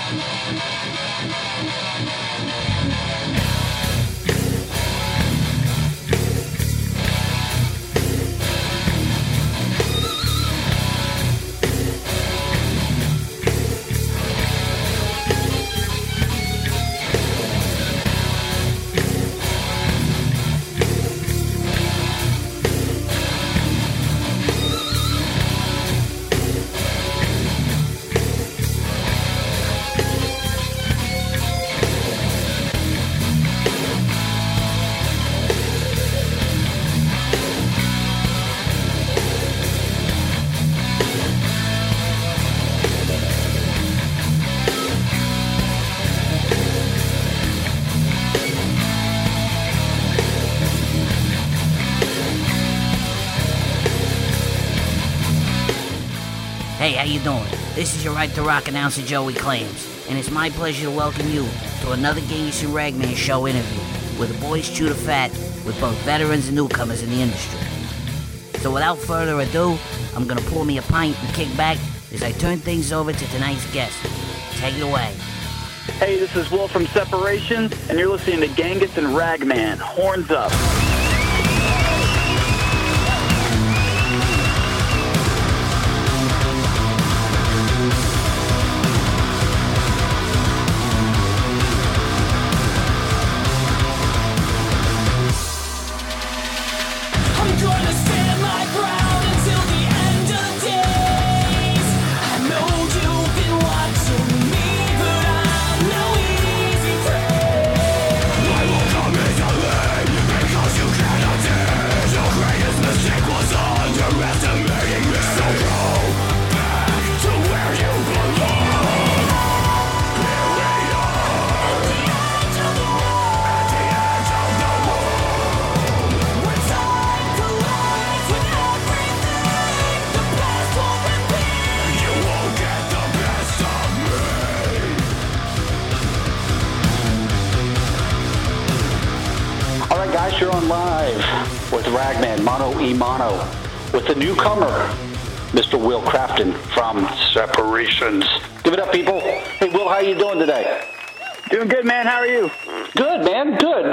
Hey, how you doing? This is your Right to Rock announcer Joey Claims, and it's my pleasure to welcome you to another Genghis and Ragman show interview, where the boys chew the fat with both veterans and newcomers in the industry. So without further ado, I'm gonna pour me a pint and kick back as I turn things over to tonight's guest. Take it away. Hey, this is Will from Separation, and you're listening to Genghis and Ragman. Horns up. You're on live with Ragman, Mono e Mono, with the newcomer, Mr. Will Crafton from Separations. Give it up, people. Hey, Will, how you doing today? Doing good, man. How are you? Good, man. Good.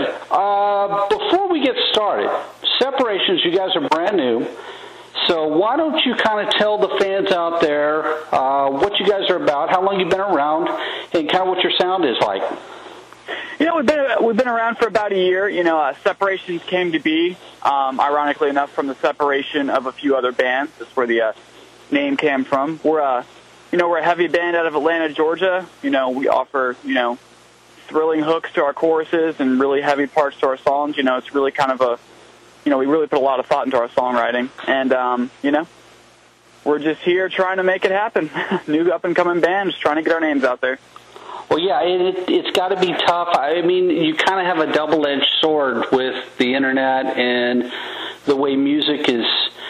Before we get started, Separations, you guys are brand new, so why don't you kind of tell the fans out there what you guys are about, how long you've been around, and kind of what your sound is like. You know, we've been around for about a year. You know, Separations came to be, ironically enough, from the separation of a few other bands. That's where the name came from. We're a heavy band out of Atlanta, Georgia. You know, we offer, thrilling hooks to our choruses and really heavy parts to our songs. You know, it's really kind of we really put a lot of thought into our songwriting. And, we're just here trying to make it happen. New up-and-coming band, just trying to get our names out there. Well, yeah, it's got to be tough. I mean, you kind of have a double-edged sword with the internet and the way music is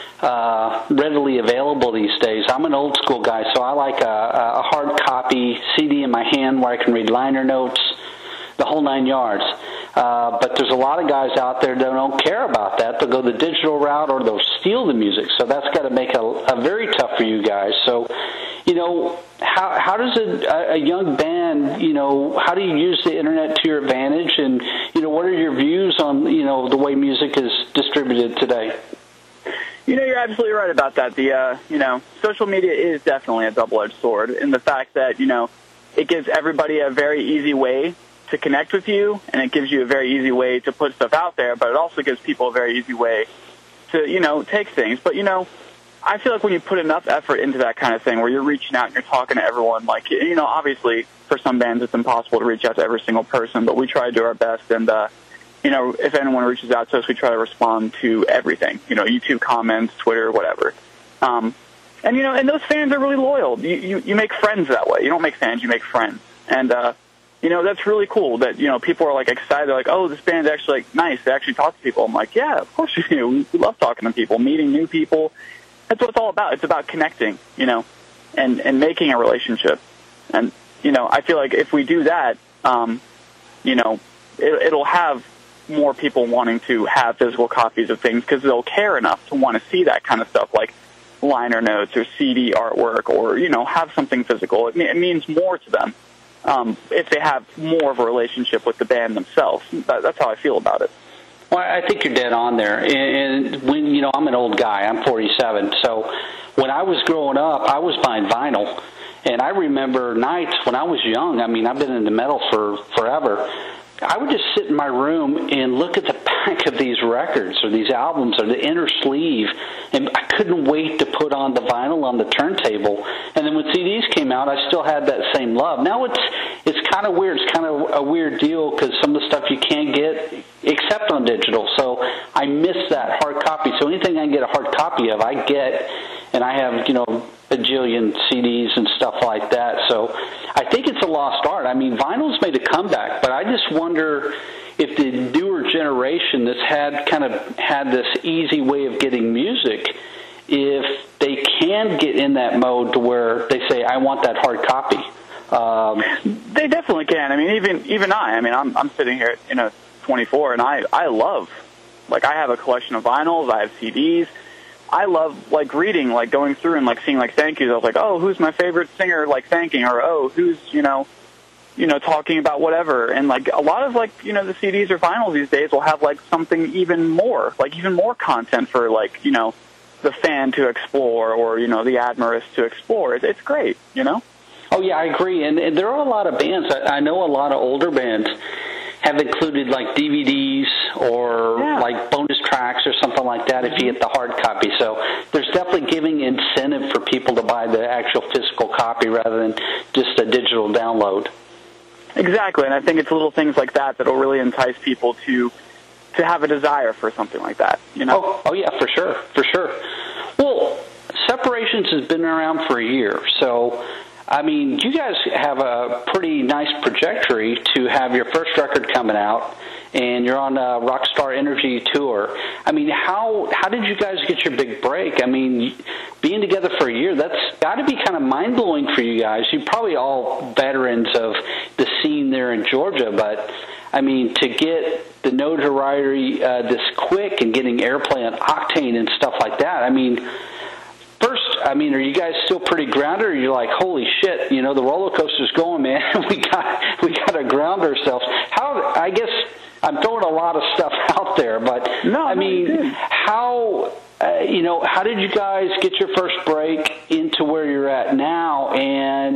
readily available these days. I'm an old-school guy, so I like a hard copy CD in my hand where I can read liner notes, the whole 9 yards. But there's a lot of guys out there that don't care about that. They'll go the digital route or they'll steal the music. So that's got to make it very tough for you guys. So, how does a young band, how do you use the internet to your advantage? And, what are your views on, the way music is distributed today? You're absolutely right about that. The, social media is definitely a double-edged sword in the fact that, it gives everybody a very easy way to connect with you, and it gives you a very easy way to put stuff out there, but it also gives people a very easy way to, take things. But, I feel like when you put enough effort into that kind of thing where you're reaching out and you're talking to everyone, like, obviously for some bands it's impossible to reach out to every single person, but we try to do our best. And, if anyone reaches out to us, we try to respond to everything, YouTube comments, Twitter, whatever. And those fans are really loyal. You make friends that way. You don't make fans, you make friends. And, that's really cool that, people are, like, excited. They're like, oh, this band's actually, like, nice. They actually talk to people. I'm like, yeah, of course you do. We love talking to people, meeting new people. That's what it's all about. It's about connecting, and making a relationship. And, I feel like if we do that, it'll have more people wanting to have physical copies of things because they'll care enough to want to see that kind of stuff, like liner notes or CD artwork or, have something physical. It means more to them. if they have more of a relationship with the band themselves. That's how I feel about it. Well, I think you're dead on there. And when, I'm an old guy. I'm 47. So when I was growing up, I was buying vinyl. And I remember nights when I was young. I mean, I've been into metal for forever. I would just sit in my room and look at the back of these records or these albums or the inner sleeve, and I couldn't wait to put on the vinyl on the turntable. And then when CDs came out, I still had that same love. Now it's kind of weird. It's kind of a weird deal because some of the stuff you can't get except on digital. So I miss that hard copy. So anything I can get a hard copy of, I get, and I have, a bajillion CDs and stuff like that. So I think it's a lost art. I mean, vinyl's made a comeback, but I just wonder if the newer generation that's had this easy way of getting music, if they can get in that mode to where they say, I want that hard copy. They definitely can. I mean, even I'm sitting here at, 24, and I love, I have a collection of vinyls, I have CDs. I love, reading, going through and, seeing, thank yous. I was like, oh, who's my favorite singer, thanking, or, oh, who's, talking about whatever. And, a lot of, the CDs or vinyls these days will have, something even more content for, the fan to explore or, the admirist to explore. It's great, Oh, yeah, I agree. And there are a lot of bands. I know a lot of older bands have included DVDs or bonus tracks or something like that if you get the hard copy. So there's definitely giving incentive for people to buy the actual physical copy rather than just a digital download. Exactly, and I think it's little things like that that'll really entice people to have a desire for something like that. Oh yeah, for sure. Well, Separations has been around for a year, so I mean, you guys have a pretty nice trajectory to have your first record coming out, and you're on a Rockstar Energy tour. I mean, how did you guys get your big break? I mean, being together for a year, that's got to be kind of mind-blowing for you guys. You're probably all veterans of the scene there in Georgia, but, I mean, to get the notoriety this quick and getting airplay on Octane and stuff like that, I mean, first, are you guys still pretty grounded, or are you like, holy shit, the roller coaster's going, man, we got to ground ourselves? I guess I'm throwing a lot of stuff out there, but how did you guys get your first break into where you're at now? And,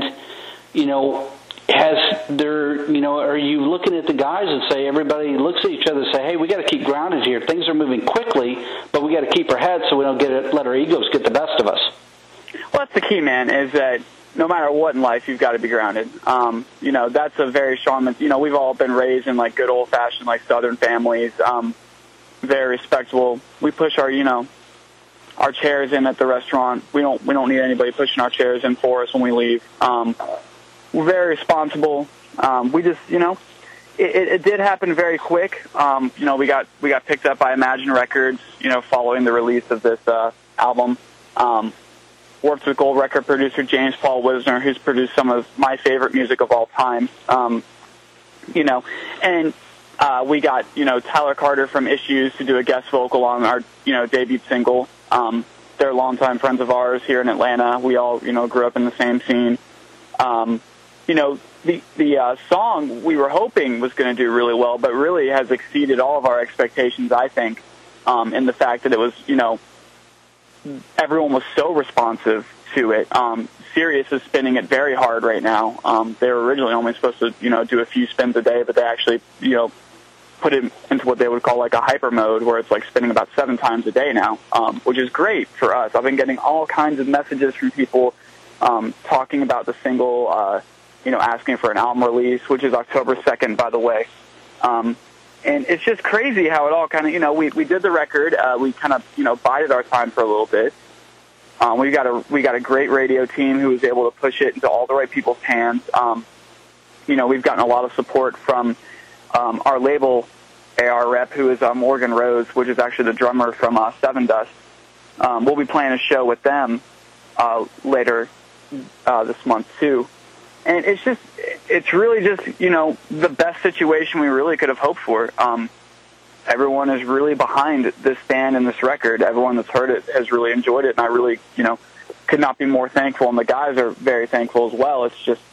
are you looking at the guys and say, everybody looks at each other and say, hey, we got to keep grounded here. Things are moving quickly, but we got to keep our heads so we don't let our egos get the best of us. Well, that's the key, man, is that no matter what in life, you've got to be grounded. That's a very strong, we've all been raised in good old-fashioned, Southern families, very respectable. We push our chairs in at the restaurant. We don't need anybody pushing our chairs in for us when we leave. We're very responsible. We just, it did happen very quick. We got picked up by Imagine Records, following the release of this album. Worked with gold record producer James Paul Wisner, who's produced some of my favorite music of all time. And we got, Tyler Carter from Issues to do a guest vocal on our, debut single. They're longtime friends of ours here in Atlanta. We all, grew up in the same scene. The song we were hoping was going to do really well, but really has exceeded all of our expectations, I think, in the fact that it was, everyone was so responsive to it. Sirius is spinning it very hard right now. They were originally only supposed to, do a few spins a day, but they actually, put it into what they would call a hyper mode, where it's spinning about 7 times a day now, which is great for us. I've been getting all kinds of messages from people talking about the single, asking for an album release, which is October 2nd, by the way. And it's just crazy how it all kind of, we did the record, we kind of, bided our time for a little bit. We got a great radio team who was able to push it into all the right people's hands. We've gotten a lot of support from our label AR rep, who is Morgan Rose, which is actually the drummer from Seven Dust. We'll be playing a show with them later this month too. And it's really just, the best situation we really could have hoped for. Everyone is really behind this band and this record. Everyone that's heard it has really enjoyed it, and I really, could not be more thankful. And the guys are very thankful as well. It's just,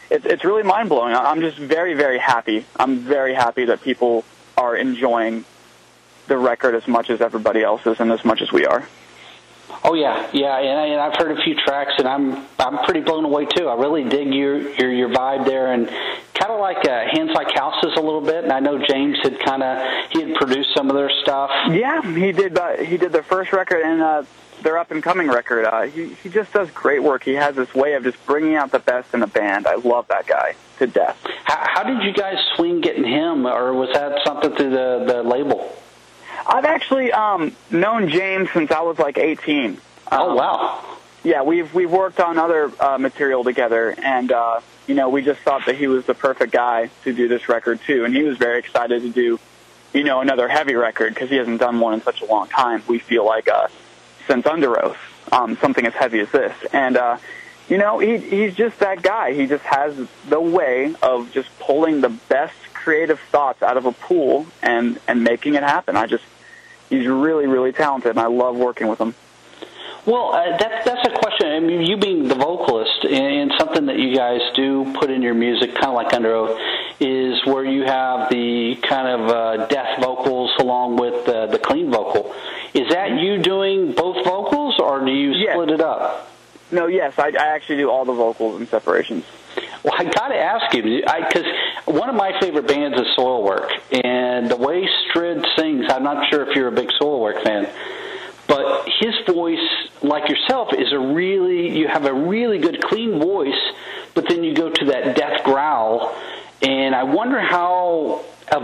it's really mind-blowing. I'm just very, very happy. I'm very happy that people are enjoying the record as much as everybody else is and as much as we are. Oh yeah, and I've heard a few tracks, and I'm pretty blown away too. I really dig your vibe there, and kind of like Hands Like Houses a little bit. And I know James had produced some of their stuff. Yeah, he did their first record and their up and coming record. He just does great work. He has this way of just bringing out the best in a band. I love that guy to death. How did you guys swing getting him, or was that something through the label? I've actually known James since I was like 18. Oh wow! Yeah, we've worked on other material together, and we just thought that he was the perfect guy to do this record too. And he was very excited to do, another heavy record because he hasn't done one in such a long time. We feel like since Under Oath, something as heavy as this, and he's just that guy. He just has the way of just pulling the best creative thoughts out of a pool and making it happen. He's really, really talented, and I love working with him. Well, that's a question. I mean, you being the vocalist, and something that you guys do put in your music, kind of like Under Oath, is where you have the kind of death vocals along with the clean vocal. Is that you doing both vocals, or do you split it up? No, yes, I actually do all the vocals in separations. Well, I got to ask you, because one of my favorite bands is Soilwork, and the way Strid sings, I'm not sure if you're a big Soilwork fan, but his voice, like yourself, you have a really good clean voice, but then you go to that death growl, and I wonder how as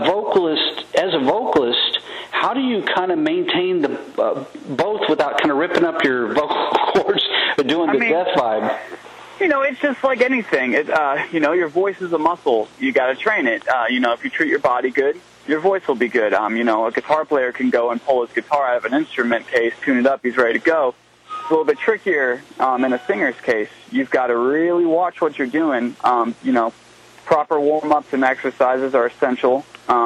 a vocalist, how do you kind of maintain both without kind of ripping up your vocal cords and doing the death vibe? It's just like anything. Your voice is a muscle. You got to train it. If you treat your body good, your voice will be good. A guitar player can go and pull his guitar out of an instrument case, tune it up, he's ready to go. It's a little bit trickier in a singer's case. You've got to really watch what you're doing. Proper warm-ups and exercises are essential.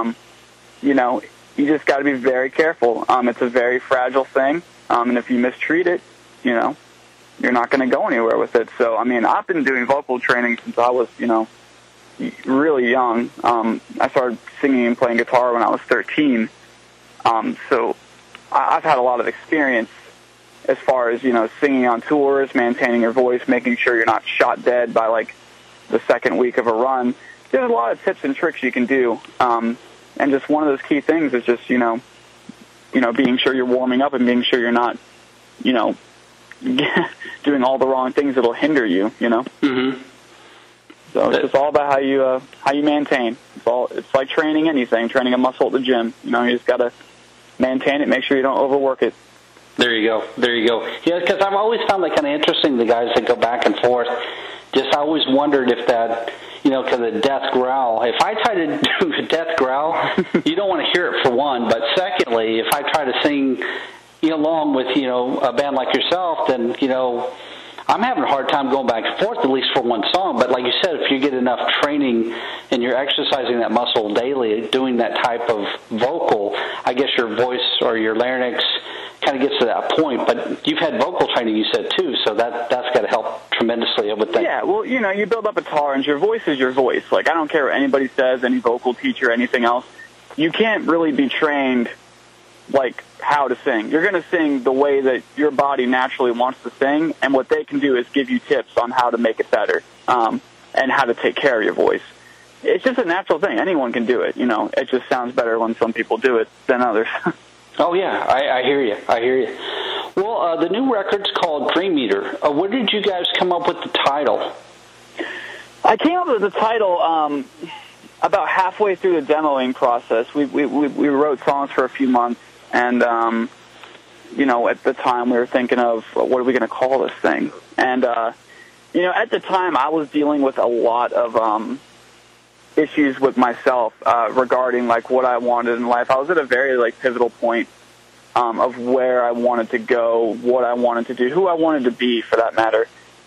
You just got to be very careful. It's a very fragile thing, and if you mistreat it, you're not going to go anywhere with it. So, I've been doing vocal training since I was, really young. I started singing and playing guitar when I was 13. So I've had a lot of experience as far as, singing on tours, maintaining your voice, making sure you're not shot dead by, like, the second week of a run. There's a lot of tips and tricks you can do. And just one of those key things is just, being sure you're warming up and being sure you're not, doing all the wrong things that'll hinder you, Mm-hmm. So it's just all about how you maintain. It's like training anything, training a muscle at the gym. You just got to maintain it, make sure you don't overwork it. There you go. Yeah, because I've always found that kind of interesting, the guys that go back and forth. Just I always wondered if that, because the death growl, if I try to do a death growl, you don't want to hear it for one, but secondly, if I try to sing along with, a band like yourself, then, I'm having a hard time going back and forth, at least for one song. But like you said, if you get enough training and you're exercising that muscle daily, doing that type of vocal, I guess your voice or your larynx kind of gets to that point. But you've had vocal training, you said, too, so that's got to help tremendously, I would think. Yeah, well, you build up a tolerance. Your voice is your voice. Like, I don't care what anybody says, any vocal teacher, anything else. You can't really be trained like how to sing. You're going to sing the way that your body naturally wants to sing, and what they can do is give you tips on how to make it better, and how to take care of your voice. It's just a natural thing. Anyone can do it. It just sounds better when some people do it than others. Oh yeah, I hear you. Well, the new record's called Dream Eater. Where did you guys come up with the title? I came up with the title about halfway through the demoing process. We wrote songs for a few months. And, at the time we were thinking of, what are we going to call this thing? And, at the time I was dealing with a lot of issues with myself regarding, like, what I wanted in life. I was at a very, like, pivotal point of where I wanted to go, what I wanted to do, who I wanted to be, for that matter.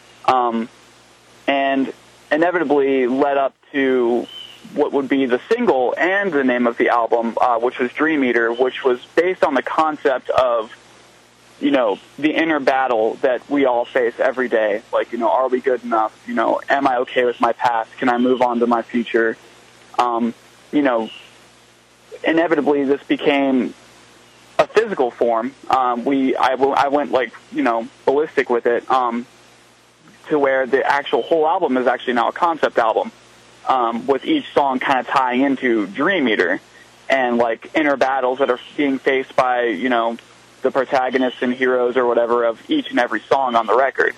And inevitably led up to what would be the single and the name of the album, which was Dream Eater, which was based on the concept of, the inner battle that we all face every day. Like, are we good enough? Am I okay with my past? Can I move on to my future? Inevitably this became a physical form. I went ballistic with it, to where the actual whole album is actually now a concept album, with each song kind of tying into Dream Eater and like inner battles that are being faced by, the protagonists and heroes or whatever of each and every song on the record.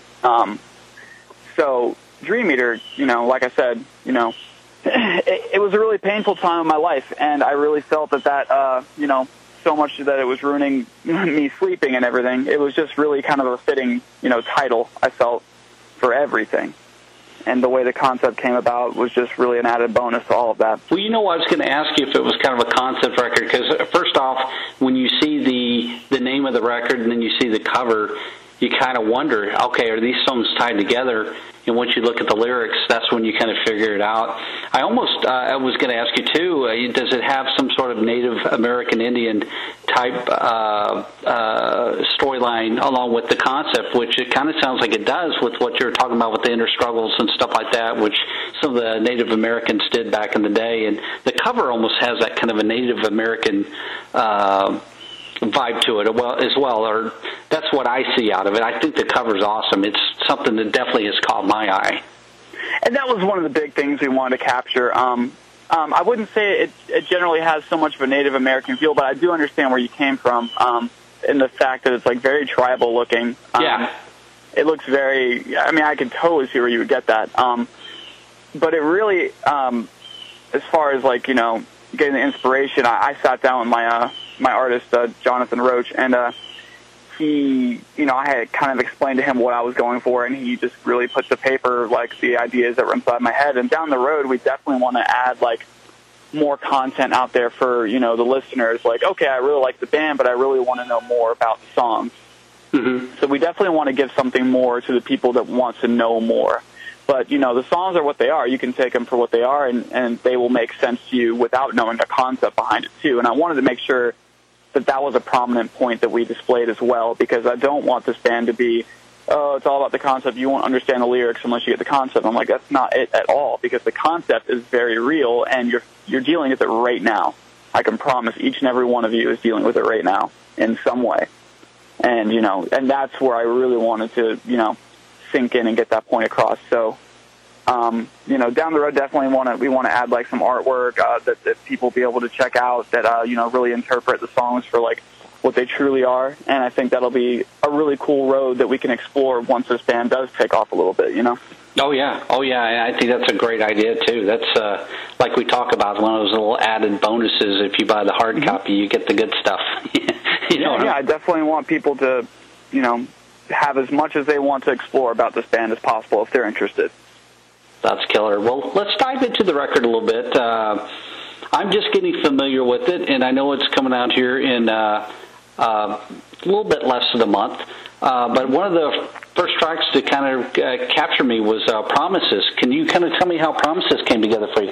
So Dream Eater, like I said, it was a really painful time in my life, and I really felt that so much that it was ruining me sleeping and everything. It was just really kind of a fitting, title, I felt, for everything. And the way the concept came about was just really an added bonus to all of that. Well, I was going to ask you if it was kind of a concept record, because first off, when you see the name of the record and then you see the cover, you kind of wonder, okay, are these songs tied together? And once you look at the lyrics, that's when you kind of figure it out. I was going to ask you too, does it have some sort of Native American Indian type storyline along with the concept, which it kind of sounds like it does with what you're talking about with the inner struggles and stuff like that, which some of the Native Americans did back in the day. And the cover almost has that kind of a Native American vibe to it as well, or that's what I see out of it. I think the cover's awesome. It's something that definitely has caught my eye. And that was one of the big things we wanted to capture. I wouldn't say it generally has so much of a Native American feel, but I do understand where you came from, in the fact that it's like very tribal looking. Yeah. It looks very, I could totally see where you would get that. But it really, as far as like, getting the inspiration, I sat down with my artist, Jonathan Roach, and he, I had kind of explained to him what I was going for, and he just really put to paper like the ideas that were inside my head. And down the road, we definitely want to add like more content out there for, the listeners. Like, okay, I really like the band, but I really want to know more about the songs. Mm-hmm. So we definitely want to give something more to the people that want to know more. But, the songs are what they are. You can take them for what they are, and they will make sense to you without knowing the concept behind it, too. And I wanted to make sure that was a prominent point that we displayed as well, because I don't want this band to be, oh, it's all about the concept. You won't understand the lyrics unless you get the concept. I'm like, that's not it at all, because the concept is very real, and you're dealing with it right now. I can promise each and every one of you is dealing with it right now in some way. And, and that's where I really wanted to, sink in and get that point across. So, down the road, definitely we want to add like some artwork that people be able to check out that really interpret the songs for like what they truly are. And I think that'll be a really cool road that we can explore once this band does take off a little bit. Oh yeah. I think that's a great idea too. That's like we talk about, one of those little added bonuses. If you buy the hard copy, you get the good stuff. I definitely want people to, have as much as they want to explore about this band as possible if they're interested. That's killer. Well, let's dive into the record a little bit. I'm just getting familiar with it, and I know it's coming out here in a little bit less than a month. But one of the first tracks to kind of capture me was Promises. Can you kind of tell me how Promises came together for you?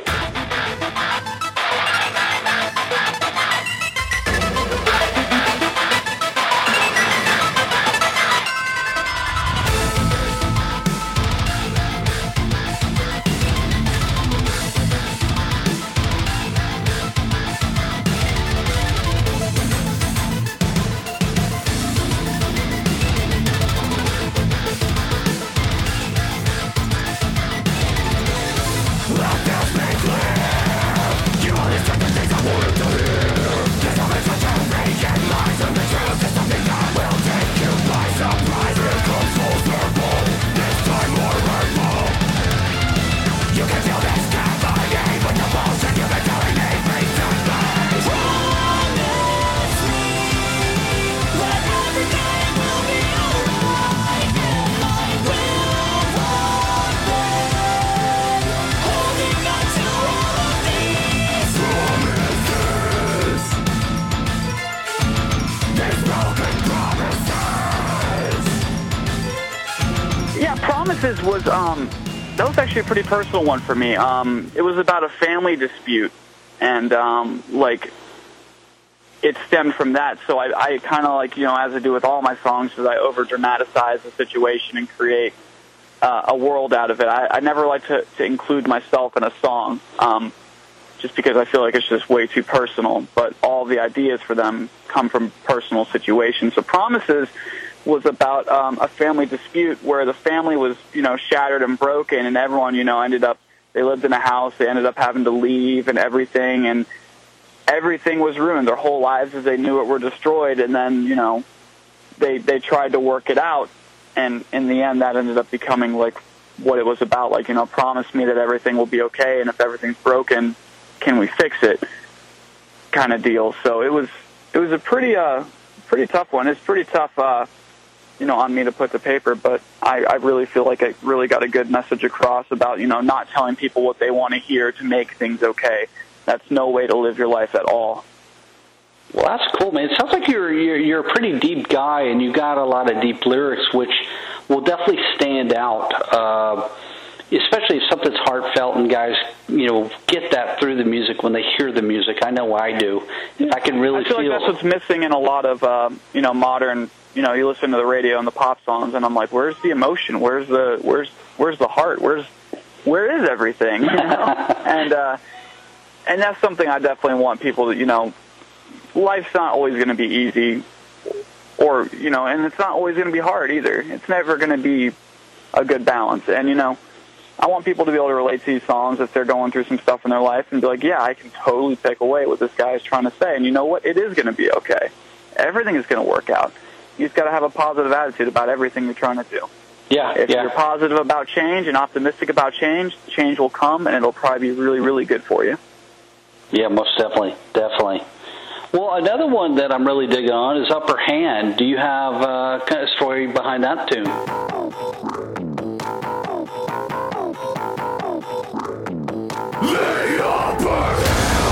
Was that was actually a pretty personal one for me. It was about a family dispute, and it stemmed from that. So I kind of like, as I do with all my songs, is I over-dramatize the situation and create a world out of it. I never like to include myself in a song, just because I feel like it's just way too personal. But all the ideas for them come from personal situations. So Promises was about a family dispute where the family was, shattered and broken, and everyone, they lived in a house, they ended up having to leave and everything, and everything was ruined. Their whole lives as they knew it were destroyed, and then, they tried to work it out, and in the end that ended up becoming like what it was about, like, promise me that everything will be okay, and if everything's broken, can we fix it kind of deal. So it was a pretty tough one. It's pretty tough, on me to put to paper, but I really feel like I really got a good message across about, not telling people what they want to hear to make things okay. That's no way to live your life at all. Well, that's cool, man. It sounds like you're a pretty deep guy, and you got a lot of deep lyrics, which will definitely stand out, especially if something's heartfelt and guys, get that through the music when they hear the music. I know I do. I can really feel. I feel like that's what's missing in a lot of, modern. You listen to the radio and the pop songs, and I'm like, where's the emotion? Where's the heart? Where is everything? And that's something I definitely want people to, life's not always going to be easy, or, and it's not always going to be hard either. It's never going to be a good balance. And, I want people to be able to relate to these songs if they're going through some stuff in their life and be like, yeah, I can totally take away what this guy is trying to say. And you know what? It is going to be okay. Everything is going to work out. You just got to have a positive attitude about everything you're trying to do. Yeah. If you're positive about change and optimistic about change, change will come, and it'll probably be really, really good for you. Yeah, most definitely. Definitely. Well, another one that I'm really digging on is Upper Hand. Do you have kind of story behind that tune? The upper hand.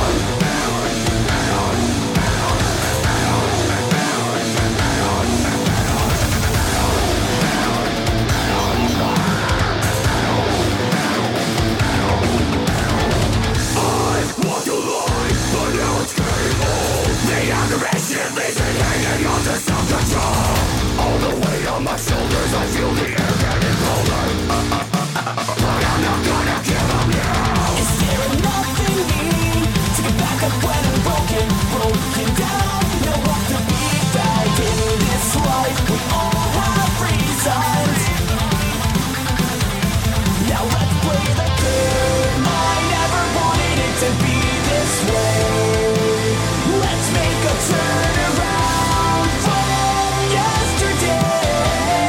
Animation leaves me hanging on to self-control. All the weight on my shoulders, I feel the air getting colder. But I'm not gonna give up now. Is there enough in me to get back up when I'm broken down? No one to be back in this life. We all have reasons. Now let's play the game. I never wanted it to be this way. Let's make a turn around from yesterday.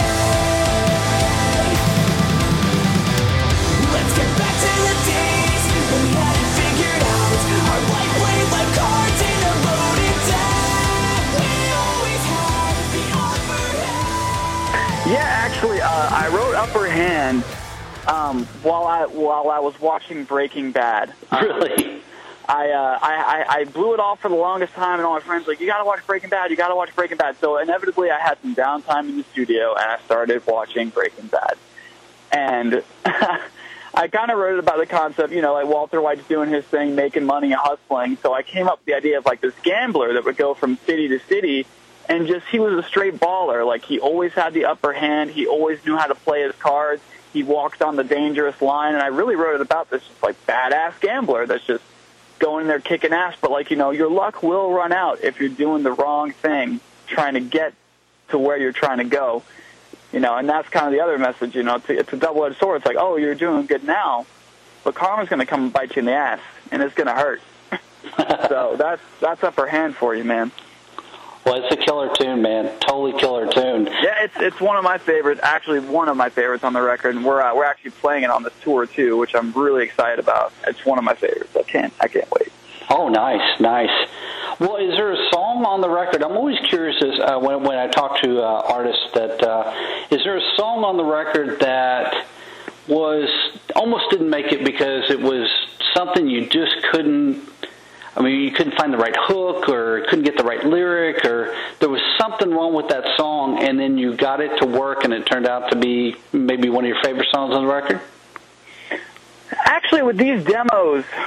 Let's get back to the days when we had it figured out. Our life played like cards in a loaded deck. We always had the upper hand. Yeah, actually, I wrote Upper Hand while I was watching Breaking Bad. Really? I blew it off for the longest time, and all my friends were like, you gotta watch Breaking Bad, you gotta watch Breaking Bad. So inevitably I had some downtime in the studio, and I started watching Breaking Bad. And I kind of wrote about the concept, like Walter White's doing his thing, making money and hustling. So I came up with the idea of like this gambler that would go from city to city, and just, he was a straight baller. Like, he always had the upper hand, he always knew how to play his cards, he walked on the dangerous line, and I really wrote it about this just like badass gambler that's just going in there kicking ass, but like, your luck will run out if you're doing the wrong thing, trying to get to where you're trying to go, and that's kind of the other message, it's a double-edged sword. It's like, oh, you're doing good now, but karma's going to come and bite you in the ass, and it's going to hurt. So that's Upper Hand for you, man. Well, it's a killer tune, man. Totally killer tune. Yeah, it's one of my favorites. Actually, one of my favorites on the record, and we're actually playing it on this tour too, which I'm really excited about. It's one of my favorites. I can't wait. Oh, nice. Well, is there a song on the record? I'm always curious when I talk to artists that is there a song on the record that was almost didn't make it because it was something you just couldn't. I mean, you couldn't find the right hook or couldn't get the right lyric, or there was something wrong with that song, and then you got it to work and it turned out to be maybe one of your favorite songs on the record? Actually, with these demos,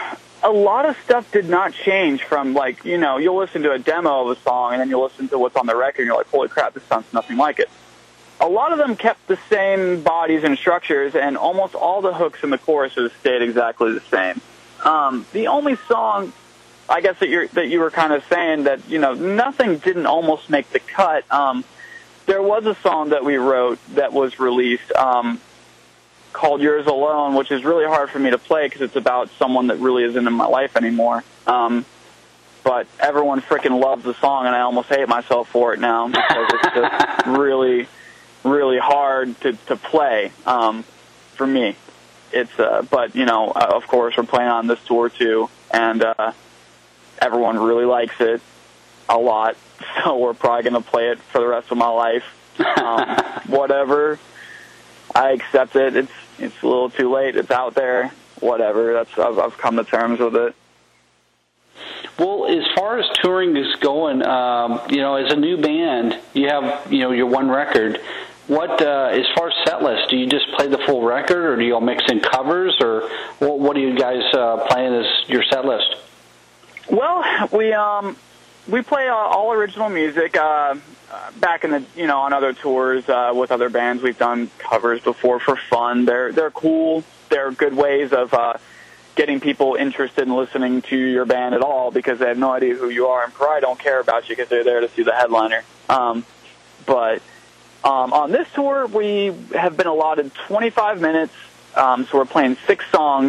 a lot of stuff did not change from, like, you know, you'll listen to a demo of a song and then you'll listen to what's on the record and you're like, holy crap, this sounds nothing like it. A lot of them kept the same bodies and structures, and almost all the hooks and the choruses stayed exactly the same. The only song, I guess, that you were kind of saying that, you know, nothing didn't almost make the cut. There was a song that we wrote that was released called Yours Alone, which is really hard for me to play because it's about someone that really isn't in my life anymore. But everyone freaking loves the song, and I almost hate myself for it now because it's just really, really hard to play for me. It's but, you know, of course, we're playing on this tour too, and everyone really likes it a lot, so we're probably going to play it for the rest of my life. Whatever. I accept it. It's a little too late. It's out there. Whatever. I've come to terms with it. Well, as far as touring is going, you know, as a new band, you have, you know, your one record. What, as far as set list, do you just play the full record, or do you all mix in covers, or what are you guys playing as your set list? Well, we play all original music. Back in the, you know, on other tours with other bands, we've done covers before for fun. They're cool. They're good ways of getting people interested in listening to your band at all because they have no idea who you are and probably don't care about you because they're there to see the headliner. But on this tour, we have been allotted 25 minutes, so we're playing 6 songs.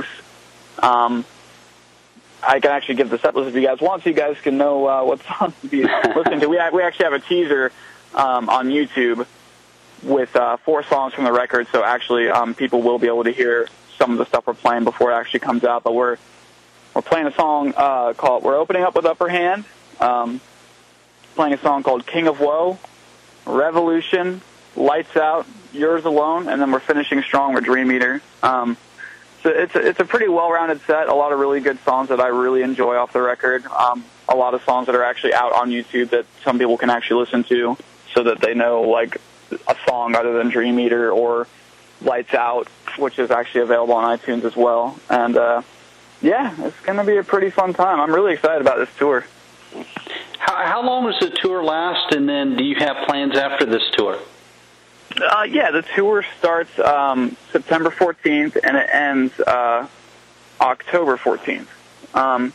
I can actually give the set list if you guys want, so you guys can know what songs to be listening to. We actually have a teaser on YouTube with 4 songs from the record, so actually people will be able to hear some of the stuff we're playing before it actually comes out. But we're playing a song called, we're opening up with Upper Hand, playing a song called King of Woe, Revolution, Lights Out, Yours Alone, and then we're finishing strong with Dream Eater. So it's a pretty well-rounded set, a lot of really good songs that I really enjoy off the record, a lot of songs that are actually out on YouTube that some people can actually listen to so that they know, like, a song other than Dream Eater or Lights Out, which is actually available on iTunes as well. And, yeah, it's going to be a pretty fun time. I'm really excited about this tour. How long does the tour last, and then do you have plans after this tour? Yeah, the tour starts September 14th, and it ends October 14th.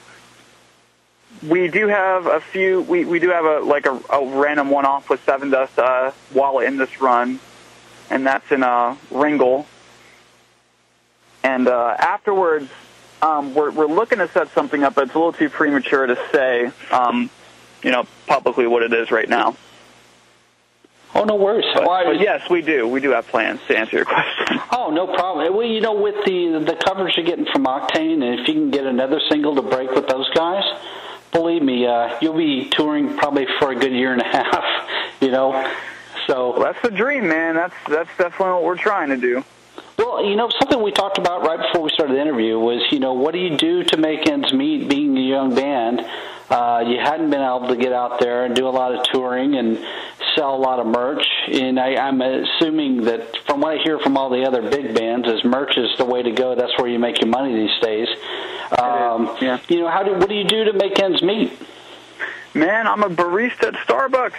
We do have a few, we do have a random one-off with Sevendust while in this run, and that's in Ringgold. And afterwards, we're looking to set something up, but it's a little too premature to say, you know, publicly what it is right now. Oh, no worries. But yes, we do. We do have plans to answer your question. Oh, no problem. Well, you know, with the covers you're getting from Octane, and if you can get another single to break with those guys, believe me, you'll be touring probably for a good year and a half, you know. So well, that's the dream, man. That's definitely what we're trying to do. Well, you know, something we talked about right before we started the interview was, you know, what do you do to make ends meet being a young band? You hadn't been able to get out there and do a lot of touring and sell a lot of merch, and I'm assuming that from what I hear from all the other big bands is merch is the way to go. That's where you make your money these days. Yeah. You know, what do you do to make ends meet? Man, I'm a barista at Starbucks.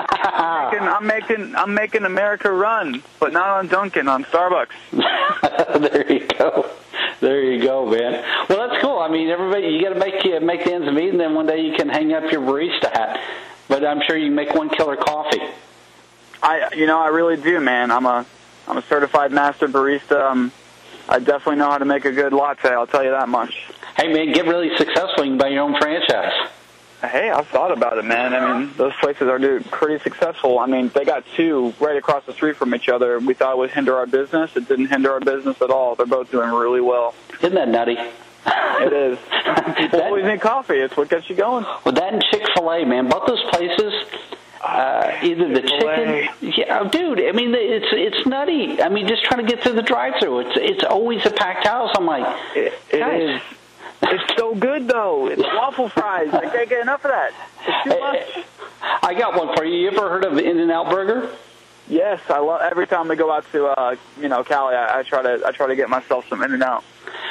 I'm making America run, but not on Dunkin', on Starbucks. There you go, man. Well, that's cool. I mean, everybody, you got to make the ends meet, and then one day you can hang up your barista hat. But I'm sure you can make one killer coffee. I really do, man. I'm a certified master barista. I definitely know how to make a good latte. I'll tell you that much. Hey, man, get really successful. You can buy your own franchise. Hey, I've thought about it, man. I mean, those places are pretty successful. I mean, they got 2 right across the street from each other. We thought it would hinder our business. It didn't hinder our business at all. They're both doing really well. Isn't that nutty? It is. People always need coffee. It's what gets you going. Well, that and Chick-fil-A, man. Both those places, either the chicken... Yeah, dude, I mean, it's nutty. I mean, just trying to get through the drive-thru. It's always a packed house. I'm like, it is. It's so good, though. It's waffle fries. I can't get enough of that. It's too much. I got one for you. You ever heard of In-N-Out Burger? Yes, I love. Every time we go out to Cali, I try to get myself some In-N-Out.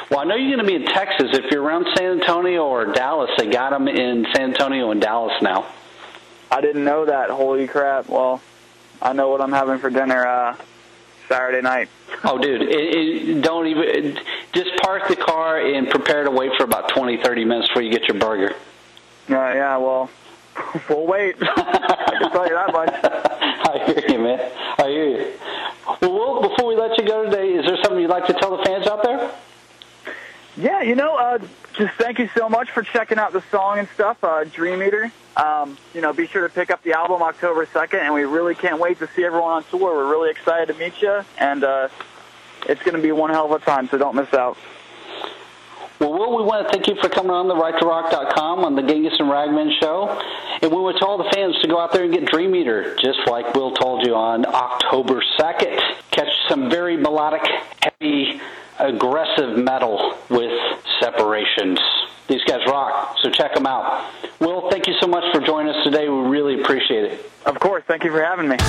Well, I know you're going to be in Texas. If you're around San Antonio or Dallas, they got them in San Antonio and Dallas now. I didn't know that. Holy crap. Well, I know what I'm having for dinner Saturday night. Oh, dude, don't even just park the car and prepare to wait for about 20-30 minutes before you get your burger. Yeah, well, we'll wait. I can tell you that much. I hear you, man. I hear you. Well, Will, before we let you go today, is there something you'd like to tell the fans out there? Yeah, just thank you so much for checking out the song and stuff, Dream Eater. Be sure to pick up the album October 2nd, and we really can't wait to see everyone on tour. We're really excited to meet you, and it's going to be one hell of a time, so don't miss out. Well, Will, we want to thank you for coming on the RightToRock.com on the Genghis and Ragman show. And we want to tell all the fans to go out there and get Dream Eater, just like Will told you, on October 2nd. Catch some very melodic, heavy, aggressive metal with Separations. These guys rock, so check them out. Will, thank you so much for joining us today. We really appreciate it. Of course. Thank you for having me.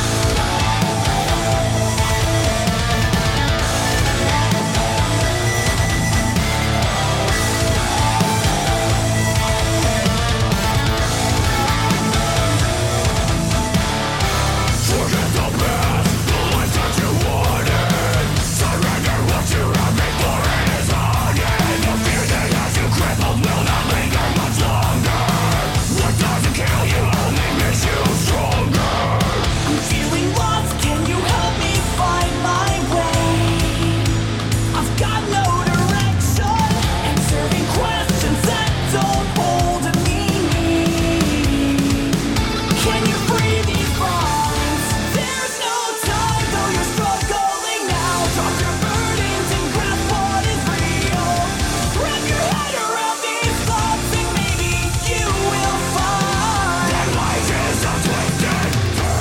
Feeling lost, can you help me find my way? I've got no direction and serving questions that don't hold a meaning. Can you free these minds? There's no time, though you're struggling now. Drop your burdens and grasp what is real. Wrap your head around these thoughts and maybe you will find that life is a twisted.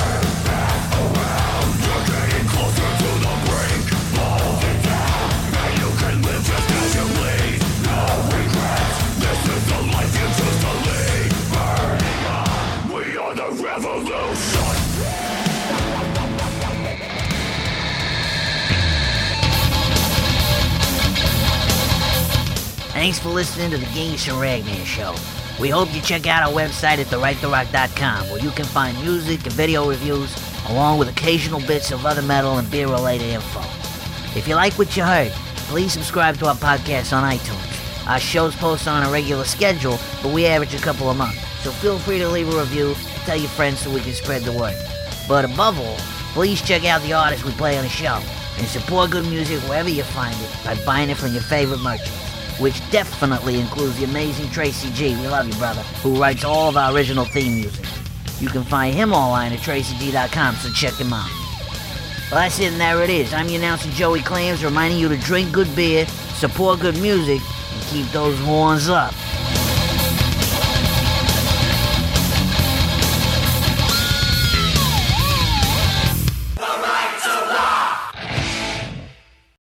Thanks for listening to the Genghis and Ragman Show. We hope you check out our website at therightthorock.com, where you can find music and video reviews, along with occasional bits of other metal and beer-related info. If you like what you heard, please subscribe to our podcast on iTunes. Our shows post on a regular schedule, but we average a couple a month, so feel free to leave a review and tell your friends so we can spread the word. But above all, please check out the artists we play on the show, and support good music wherever you find it by buying it from your favorite merchants, which definitely includes the amazing Tracy G, we love you, brother, who writes all of our original theme music. You can find him online at tracyg.com, so check him out. Well, that's it, and there it is. I'm your announcer, Joey Clams, reminding you to drink good beer, support good music, and keep those horns up.